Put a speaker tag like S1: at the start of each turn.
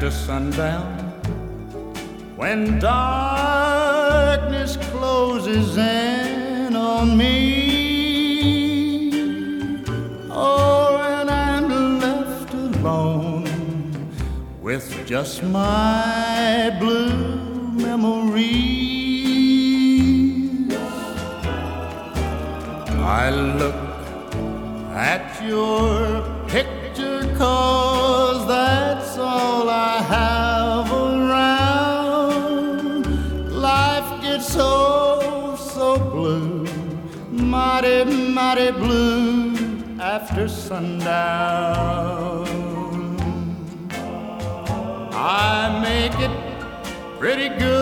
S1: after sundown, when darkness closes in on me, oh, and I'm left alone with just my blue memories. I look at your picture 'cause that's all I have around. Life gets so blue, mighty blue after sundown. I make it pretty good